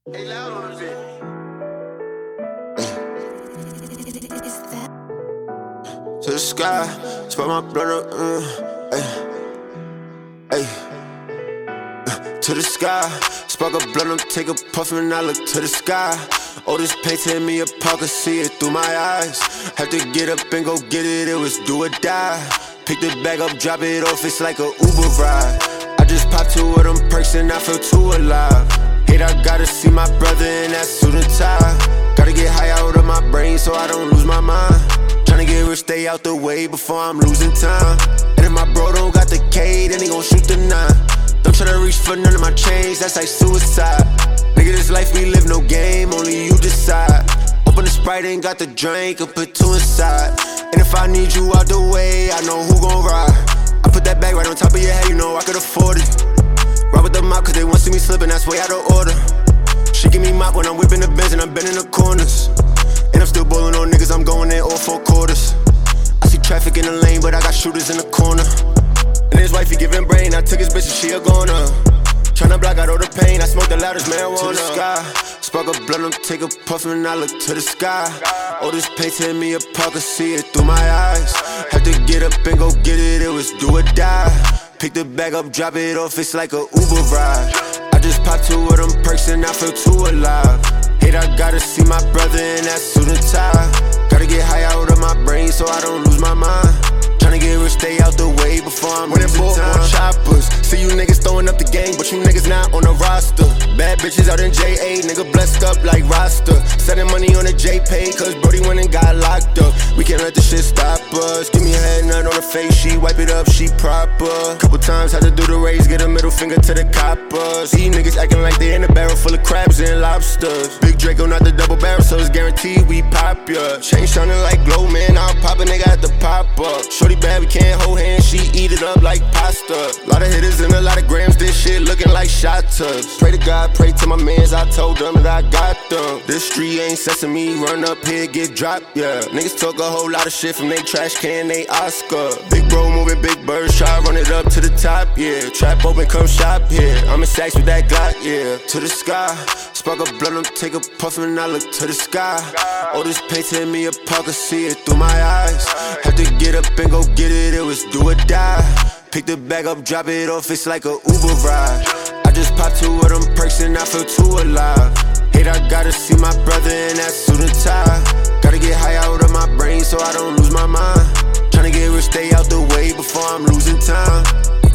Hey, loud on the bit. To the sky, spread my blood up, to the sky, spark a blunt up, take a puff and I look to the sky. Oh, this paint tear me apart, can see it through my eyes. Have to get up and go get it, it was do or die. Pick the bag up, drop it off, it's like a Uber ride. I just popped two of them perks and I feel too alive. Hate, I gotta see my brother in that suit and tie. Gotta get high out of my brain so I don't lose my mind. Tryna get rich, stay out the way before I'm losing time. And if my bro don't got the K, then he gon' shoot the 9. Don't try to reach for none of my chains, that's like suicide. Nigga, this life we live, no game, only you decide. Open the Sprite, ain't got the drink, and put two inside. And if I need you out the way, I know who gon' ride. I put that bag right on top of your head, you know I could afford it. Ride with the mop, cause they won't see me slipping, that's way out of order. She give me mop when I'm whipping the Benz and I'm bending the corners. And I'm still bowling on niggas, I'm going in all 4 quarters. I see traffic in the lane, but I got shooters in the corner. And his wife, he giving brain, I took his bitch and she a goner. Tryna block out all the pain, I smoke the loudest marijuana. To the sky, spark a blunt up, take a puff and I look to the sky. Oh, this paint tear me apart, can see it through my eyes. Had to get up and go get it, it was do or die. Pick the bag up, drop it off, it's like a Uber ride. I just popped two of them perks and I feel too alive. Hate, I gotta see my brother in that suit and tie. Gotta get high out of my brain so I don't lose my mind. Tryna get rich, stay out the way before I'm losing time. On choppers, see you niggas throwing up the gang, but you niggas not on the roster. Bad bitches out in J8, nigga blessed up like roster. Setting money on the J-Pay, cause Brody went and got locked up. We can't let this shit stop us. Give me a head nut on the face, she wipe it up, she proper. Couple times had to do the raise, get a middle finger to the coppers. These niggas acting like they in a barrel full of crabs and lobsters. Big Draco, not the double barrel, so it's guaranteed we pop ya. Chain shining like glow, man, I'm poppin', they got the pop up. Shorty bad, we can't hold hands, she eat it up like pasta. Lot of hitters and a lot of grams, this shit looking like shot tubs. Pray to God, pray to my mans, I told them that I got them. This street ain't sesame, run up here, get dropped, yeah. Niggas talk a whole lot of shit from they trash can, they Oscar. Big bro moving big birds, try run it up to the top, yeah. Trap open, come shop here, I'm in Saks with that Glock, yeah. To the sky, spark a blunt up, take a puff and I look to the sky. Oh, this paint tear me apart, can see it through my eyes. Had to get up and go get it, it was do or die. Pick the bag up, drop it off, it's like a Uber ride. I just popped two of them perks and I feel too alive. Hate, I gotta see my brother in that suit and tie. Gotta get high out of my brain so I don't lose my mind. Tryna get rich, stay out the way before I'm losing time.